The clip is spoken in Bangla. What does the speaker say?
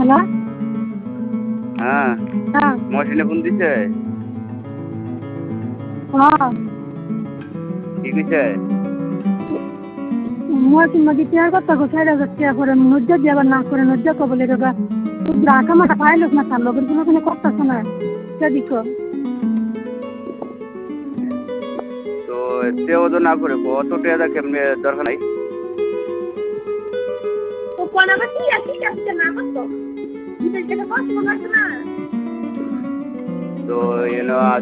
হ্যালো। হ্যাঁ হ্যাঁ। মহসিনে ফোন দিছে হ্যাঁ। কি কইছে মহসিন নদী পেয়ার কথা কো 4,000 টাকা করে নজ্জা দিয়ে আবার না করে নজ্জা কো বলে দাদা তুই রাখা মাটা পাইলস না তার লগের কোনো করতেছ না সেদিকো তো সেও তো না করে অত টাকা কেমনে দরকার নাই তো কোন আবার কি আছে কাছে না করতো বিদেশ থেকে কষ্ট করছ না তো